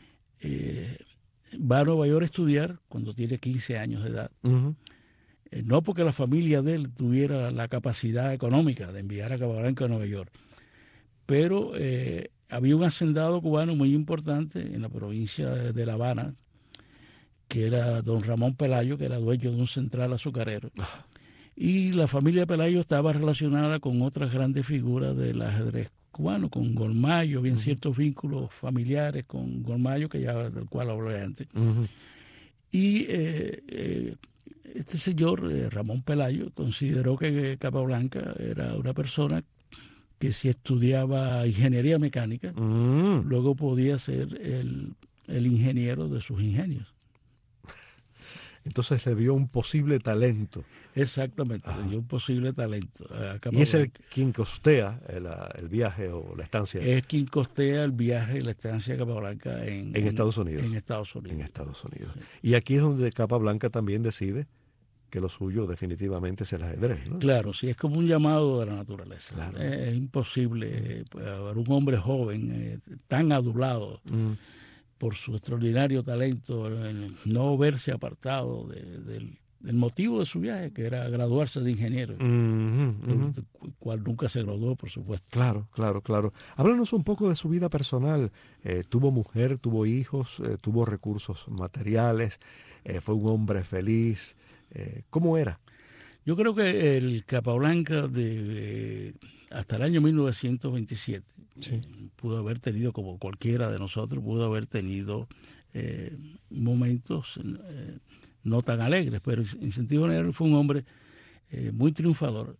Speaker 3: va a Nueva York a estudiar cuando tiene 15 años de edad. No porque la familia de él tuviera la capacidad económica de enviar a Capablanca a Nueva York, pero había un hacendado cubano muy importante en la provincia de La Habana, que era don Ramón Pelayo, que era dueño de un central azucarero. Y la familia Pelayo estaba relacionada con otras grandes figuras del ajedrez cubano, con Golmayo, bien ciertos vínculos familiares con Golmayo, del cual hablé antes. Y este señor, Ramón Pelayo, consideró que Capablanca era una persona que si estudiaba ingeniería mecánica, luego podía ser el ingeniero de sus ingenios.
Speaker 2: Entonces le vio un posible talento.
Speaker 3: Exactamente, le dio un posible talento.
Speaker 2: Y es quien costea el viaje o la estancia.
Speaker 3: Es quien costea el viaje y la estancia de Capablanca en
Speaker 2: Estados Unidos.
Speaker 3: En Estados Unidos.
Speaker 2: En Estados Unidos.
Speaker 3: Sí.
Speaker 2: Y aquí es donde Capablanca también decide que lo suyo definitivamente es el ajedrez, ¿no?
Speaker 3: Claro, sí, es como un llamado de la naturaleza.
Speaker 2: Claro.
Speaker 3: Es imposible haber un hombre joven tan adulado por su extraordinario talento, no verse apartado del motivo de su viaje, que era graduarse de ingeniero, el cual nunca se graduó, por supuesto.
Speaker 2: Claro. Háblanos un poco de su vida personal. ¿Tuvo mujer, tuvo hijos, tuvo recursos materiales? ¿Fue un hombre feliz? ¿Cómo era?
Speaker 3: Yo creo que el Capablanca hasta el año 1927 pudo haber tenido, como cualquiera de nosotros, pudo haber tenido momentos no tan alegres, pero en sentido general fue un hombre muy triunfador.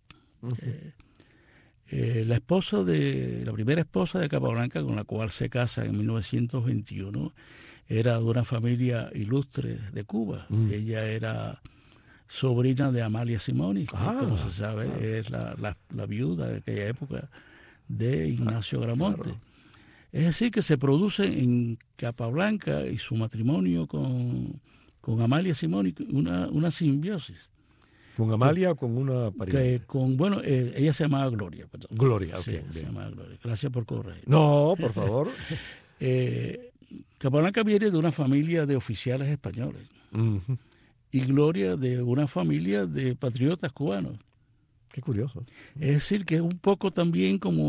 Speaker 3: La primera esposa de Capablanca, con la cual se casa en 1921, era de una familia ilustre de Cuba. Ella era sobrina de Amalia Simoni, que, como se sabe, es la viuda de aquella época de Ignacio Gramonte. Claro. Es decir, que se produce en Capablanca y su matrimonio con Amalia Simoni una simbiosis.
Speaker 2: ¿Con Amalia o con una pariente?
Speaker 3: Ella se llamaba Gloria. Perdón.
Speaker 2: Gloria, ok.
Speaker 3: Sí, se llamaba Gloria. Gracias por corregir.
Speaker 2: No, por favor.
Speaker 3: Capablanca viene de una familia de oficiales españoles. Y Gloria de una familia de patriotas cubanos.
Speaker 2: Qué curioso.
Speaker 3: Es decir, que es un poco también como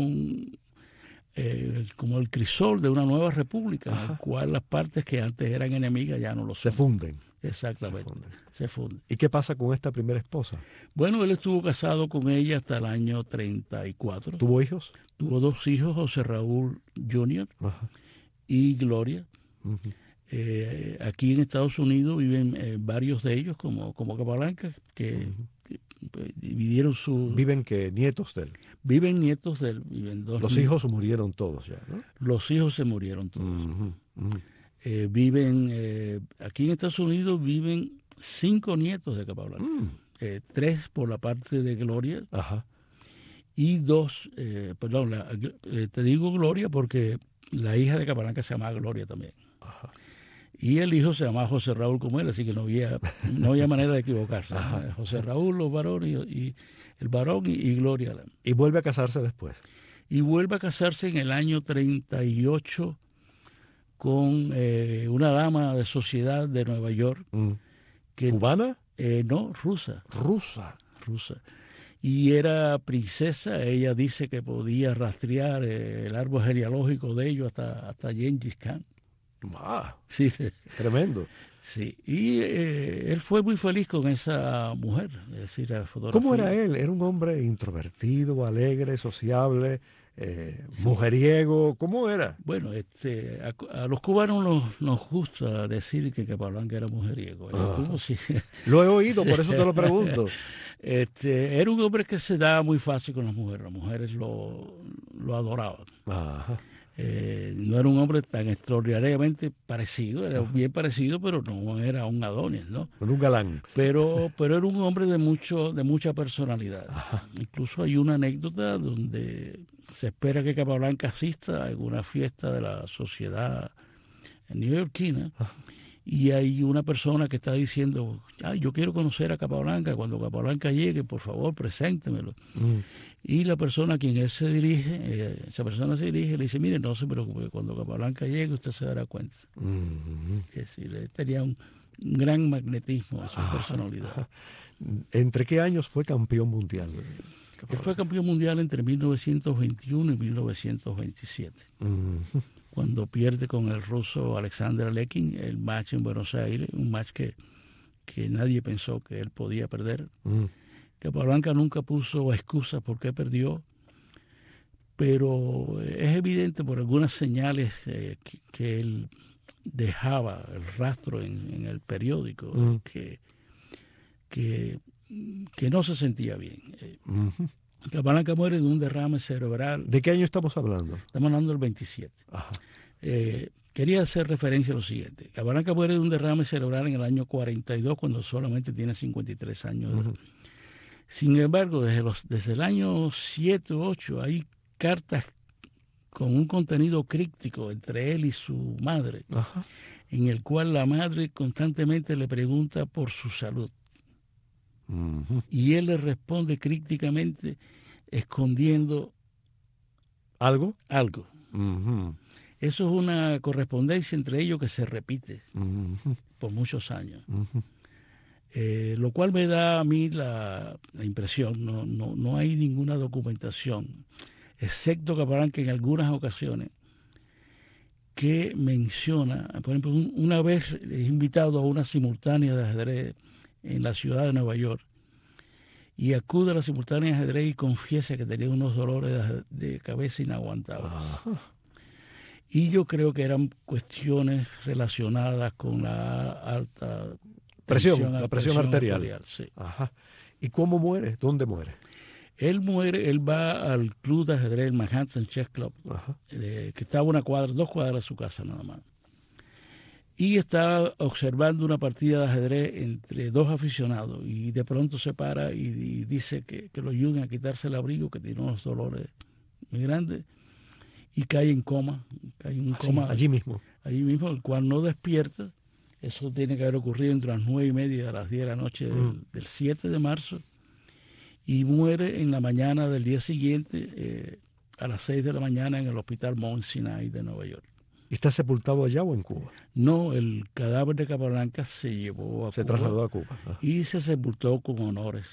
Speaker 3: el crisol de una nueva república, en la cual las partes que antes eran enemigas ya no lo son.
Speaker 2: Se funden.
Speaker 3: Exactamente, se funden.
Speaker 2: ¿Y qué pasa con esta primera esposa?
Speaker 3: Bueno, él estuvo casado con ella hasta el año 34.
Speaker 2: ¿Tuvo hijos?
Speaker 3: Tuvo 2 hijos, José Raúl Jr. Y Gloria. Aquí en Estados Unidos viven varios de ellos, como Capablanca, que dividieron su...
Speaker 2: ¿Viven qué? ¿Nietos de él?
Speaker 3: Viven nietos de él. Viven 2
Speaker 2: Los hijos murieron todos ya, ¿no?
Speaker 3: Los hijos se murieron todos. Viven... aquí en Estados Unidos viven 5 nietos de Capablanca. 3 por la parte de Gloria. Y 2... te digo Gloria porque la hija de Capablanca se llama Gloria también. Y el hijo se llamaba José Raúl como él, así que no había manera de equivocarse. José Raúl, los varones, y el varón y Gloria.
Speaker 2: ¿Y vuelve a casarse después?
Speaker 3: Y vuelve a casarse en el año 38 con una dama de sociedad de Nueva York.
Speaker 2: ¿Cubana?
Speaker 3: No, rusa.
Speaker 2: Rusa.
Speaker 3: Y era princesa. Ella dice que podía rastrear el árbol genealógico de ellos hasta Gengis Khan.
Speaker 2: Sí, tremendo.
Speaker 3: Sí, y él fue muy feliz con esa mujer, es decir, la fotografía.
Speaker 2: ¿Cómo era él? ¿Era un hombre introvertido, alegre, sociable, mujeriego? ¿Cómo era?
Speaker 3: Bueno, a los cubanos nos gusta decir que Capablanca era mujeriego.
Speaker 2: Lo he oído, por eso te lo pregunto.
Speaker 3: Era un hombre que se daba muy fácil con las mujeres lo adoraban. No era un hombre tan extraordinariamente parecido, era bien parecido, pero no era un Adonis, ¿no?
Speaker 2: Era un galán.
Speaker 3: Pero era un hombre de mucha personalidad.
Speaker 2: Ajá.
Speaker 3: Incluso hay una anécdota donde se espera que Capablanca asista a alguna fiesta de la sociedad neoyorquina.
Speaker 2: Ajá.
Speaker 3: Y hay una persona que está diciendo, yo quiero conocer a Capablanca, cuando Capablanca llegue, por favor, preséntemelo. Y la persona a quien él se dirige, esa persona se dirige y le dice, mire, no se preocupe, cuando Capablanca llegue usted se dará cuenta. Es decir, él tenía un gran magnetismo en su personalidad.
Speaker 2: ¿Entre qué años fue campeón mundial?
Speaker 3: Él fue campeón mundial entre 1921 y 1927. Cuando pierde con el ruso Alexander Alekhine el match en Buenos Aires, un match que nadie pensó que él podía perder. Capablanca nunca puso excusas por qué perdió, pero es evidente por algunas señales que él dejaba el rastro en el periódico, que no se sentía bien. Capablanca muere de un derrame cerebral.
Speaker 2: ¿De qué año estamos hablando?
Speaker 3: Estamos hablando del 27.
Speaker 2: Ajá.
Speaker 3: Quería hacer referencia a lo siguiente. Capablanca muere de un derrame cerebral en el año 42, cuando solamente tiene 53 años de edad. Sin embargo, desde el año 7 o 8 hay cartas con un contenido críptico entre él y su madre, en el cual la madre constantemente le pregunta por su salud. Y él le responde crípticamente, escondiendo
Speaker 2: algo.
Speaker 3: Eso es una correspondencia entre ellos que se repite por muchos años. Lo cual me da a mí la impresión, no hay ninguna documentación, excepto Capablanca en algunas ocasiones, que menciona, por ejemplo, una vez es invitado a una simultánea de ajedrez en la ciudad de Nueva York, y acude a la simultánea de ajedrez y confiesa que tenía unos dolores de cabeza inaguantables. Y yo creo que eran cuestiones relacionadas con la alta
Speaker 2: la presión arterial.
Speaker 3: Sí.
Speaker 2: ¿Y cómo muere? ¿Dónde muere?
Speaker 3: Él va al club de ajedrez, el Manhattan Chess Club, que estaba a 2 cuadras de su casa nada más. Y está observando una partida de ajedrez entre 2 aficionados, y de pronto se para y dice que lo ayuden a quitarse el abrigo, que tiene unos dolores muy grandes, y cae en coma.
Speaker 2: Allí mismo,
Speaker 3: el cual no despierta. Eso tiene que haber ocurrido entre las 9:30 a las 10 de la noche del 7 de marzo, y muere en la mañana del día siguiente, a las 6 de la mañana, en el Hospital Mount Sinai de Nueva York.
Speaker 2: ¿Y está sepultado allá o en Cuba?
Speaker 3: No, el cadáver de Capablanca se llevó a Cuba.
Speaker 2: Se trasladó a Cuba.
Speaker 3: Y se sepultó con honores.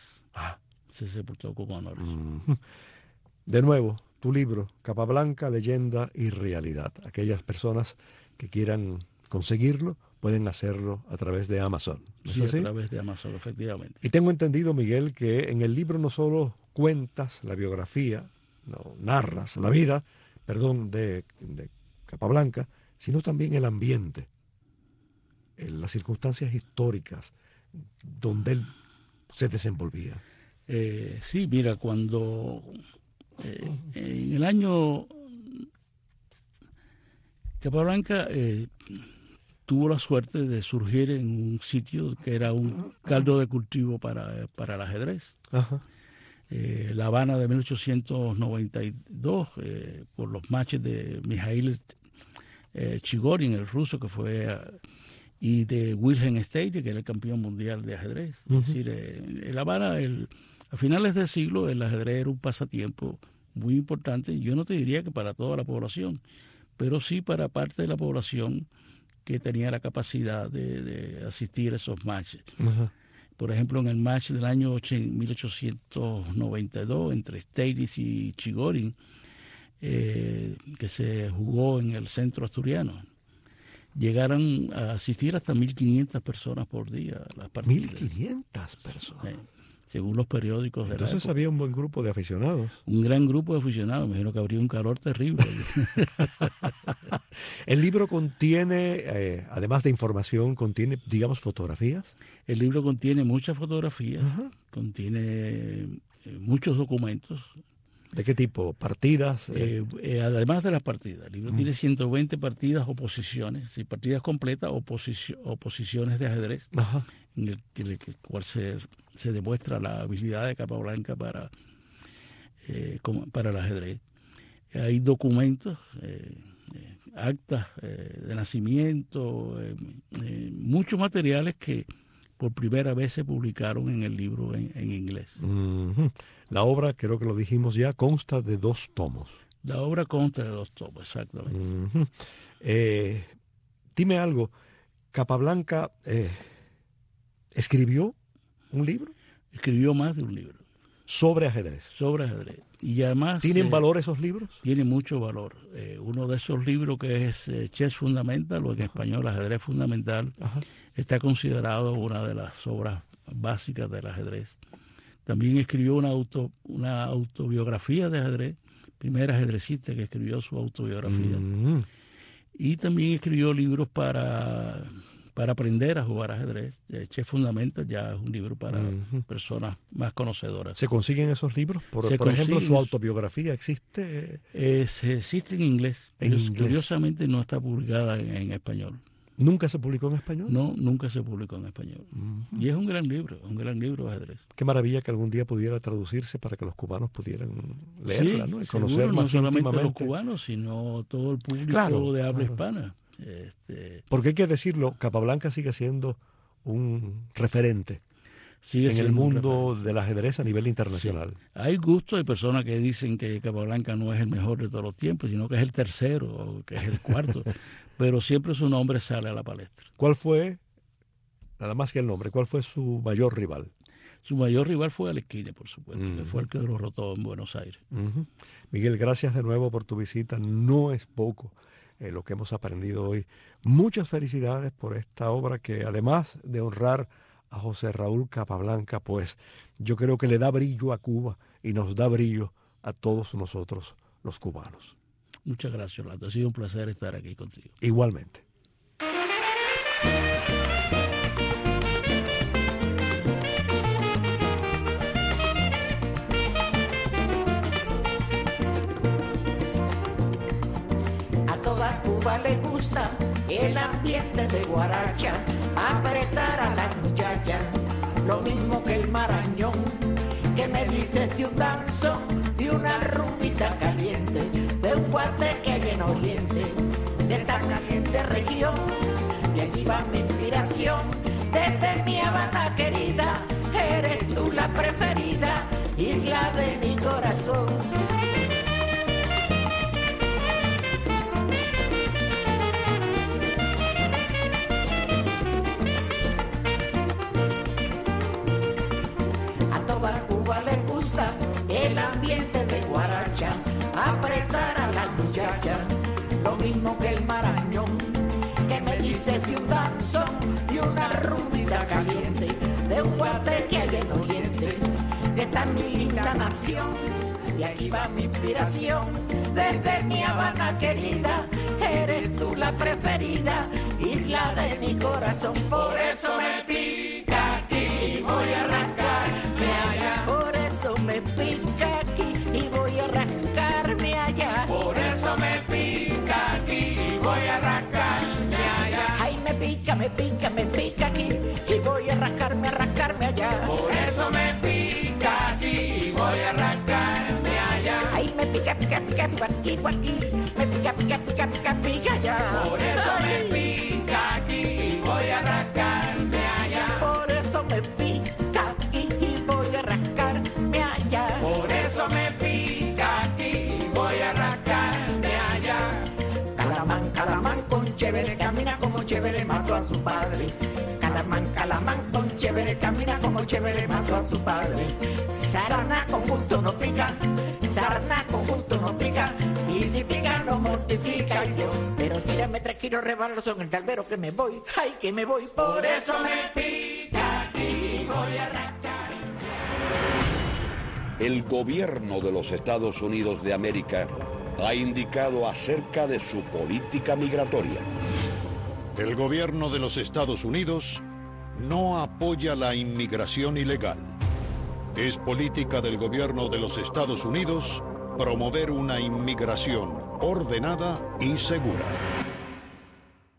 Speaker 2: De nuevo, tu libro, Capablanca, leyenda y realidad. Aquellas personas que quieran conseguirlo pueden hacerlo a través de Amazon. ¿No es así?
Speaker 3: A través de Amazon, efectivamente.
Speaker 2: Y tengo entendido, Miguel, que en el libro no solo cuentas la biografía, no narras la vida, de Capablanca, sino también el ambiente, las circunstancias históricas donde él se desenvolvía.
Speaker 3: Sí, mira, cuando en el año Capablanca tuvo la suerte de surgir en un sitio que era un caldo de cultivo para el ajedrez. La Habana de 1892, por los matches de Mikhail Chigorin, el ruso que fue, y de Wilhelm Steiner, que era el campeón mundial de ajedrez. Es decir, en La Habana, a finales del siglo, el ajedrez era un pasatiempo muy importante. Yo no te diría que para toda la población, pero sí para parte de la población que tenía la capacidad de asistir a esos matches. Por ejemplo, en el match del año 1892 entre Steiner y Chigorin, que se jugó en el centro asturiano, llegaron a asistir hasta 1.500 personas por día a las partidas.
Speaker 2: 1.500 personas.
Speaker 3: Según los periódicos de
Speaker 2: Entonces había un buen grupo de aficionados.
Speaker 3: Un gran grupo de aficionados. Me imagino que habría un calor terrible.
Speaker 2: El libro contiene, además de información, contiene, digamos, fotografías.
Speaker 3: El libro contiene muchas fotografías, contiene muchos documentos,
Speaker 2: ¿De qué tipo? ¿Partidas?
Speaker 3: Además de las partidas. El libro tiene 120 partidas o posiciones, y partidas completas o posiciones de ajedrez,
Speaker 2: Ajá.
Speaker 3: en el cual se demuestra la habilidad de Capablanca para el ajedrez. Hay documentos, actas de nacimiento, muchos materiales que por primera vez se publicaron en el libro en inglés.
Speaker 2: Uh-huh. La obra, creo que lo dijimos ya, consta de 2 tomos.
Speaker 3: La obra consta de 2 tomos, exactamente.
Speaker 2: Uh-huh. Dime algo, ¿Capablanca escribió un libro?
Speaker 3: Escribió más de un libro.
Speaker 2: Sobre ajedrez.
Speaker 3: Sobre ajedrez. Y además...
Speaker 2: ¿Tienen valor esos libros?
Speaker 3: Tiene mucho valor. Uno de esos libros, que es Chess Fundamental, o en español Ajedrez Fundamental,
Speaker 2: Ajá.
Speaker 3: está considerado una de las obras básicas del ajedrez. También escribió una autobiografía de ajedrez, primer ajedrecista que escribió su autobiografía.
Speaker 2: Mm-hmm.
Speaker 3: Y también escribió libros para aprender a jugar ajedrez. Chess Fundamental ya es un libro para personas más conocedoras.
Speaker 2: ¿Se consiguen esos libros? Por ejemplo, su autobiografía existe.
Speaker 3: Existe en inglés. Curiosamente no está publicada en español.
Speaker 2: ¿Nunca se publicó en español?
Speaker 3: No, nunca se publicó en español. Y es un gran libro de ajedrez.
Speaker 2: Qué maravilla que algún día pudiera traducirse para que los cubanos pudieran leerla,
Speaker 3: sí,
Speaker 2: ¿no? Y conocer
Speaker 3: seguro,
Speaker 2: más
Speaker 3: no solamente
Speaker 2: íntimamente.
Speaker 3: los cubanos, sino todo el público de habla hispana.
Speaker 2: Porque hay que decirlo, Capablanca sigue siendo un referente en el mundo del ajedrez a nivel internacional.
Speaker 3: Sí. Hay gustos, hay personas que dicen que Capablanca no es el mejor de todos los tiempos, sino que es el tercero o que es el cuarto, pero siempre su nombre sale a la palestra.
Speaker 2: ¿Cuál fue, nada más que el nombre, cuál fue su mayor rival?
Speaker 3: Su mayor rival fue Alekhine, por supuesto, que fue el que lo derrotó en Buenos Aires.
Speaker 2: Miguel, gracias de nuevo por tu visita. No es poco lo que hemos aprendido hoy. Muchas felicidades por esta obra que, además de honrar a José Raúl Capablanca, pues yo creo que le da brillo a Cuba y nos da brillo a todos nosotros los cubanos.
Speaker 3: Muchas gracias, Orlando. Ha sido un placer estar aquí contigo.
Speaker 2: Igualmente.
Speaker 6: Cuba le gusta el ambiente de guaracha, apretar a las muchachas, lo mismo que el marañón, que me dice de un danzón, de una rumbita caliente, de un guateque hay en Oriente, de esta caliente región, y allí va mi inspiración, desde mi Habana querida, eres tú la preferida, isla de mi corazón. El ambiente de guaracha, apretar a las muchachas, lo mismo que el marañón, que me dice de un danzón, de una rumbita caliente, de un guateque hay en Oriente, de esta mi linda nación, y aquí va mi inspiración, desde mi Habana querida, eres tú la preferida, isla de mi corazón, por eso me pica aquí, voy a arrancarme allá, por eso me pica aquí y voy a arrancarme allá.
Speaker 4: Por eso me pica aquí y voy a arrancarme allá.
Speaker 6: Ay, me pica aquí y voy a arrancarme allá.
Speaker 4: Por eso me pica aquí y voy a arrancarme allá.
Speaker 6: Ay, me pica aquí, me pica allá.
Speaker 4: Por eso me pica aquí y voy a arrancarme allá.
Speaker 6: Por eso me pica aquí y voy a arrancarme allá.
Speaker 4: Por eso me pica aquí y voy a arrancarme allá.
Speaker 6: Calamán con chévere, camina como chévere, mató a su padre. Calamán con chévere, camina como chévere, mató a su padre. Sarana con gusto no pica, sarana con gusto no pica, y si pica no mortifica yo. Pero tírame 3 kilos rebalos en el calvero que me voy, ay que me voy.
Speaker 4: Por eso me pica aquí y voy a arrancar.
Speaker 1: El gobierno de los Estados Unidos de América ha indicado acerca de su política migratoria.
Speaker 7: El gobierno de los Estados Unidos no apoya la inmigración ilegal. Es política del gobierno de los Estados Unidos promover una inmigración ordenada y segura.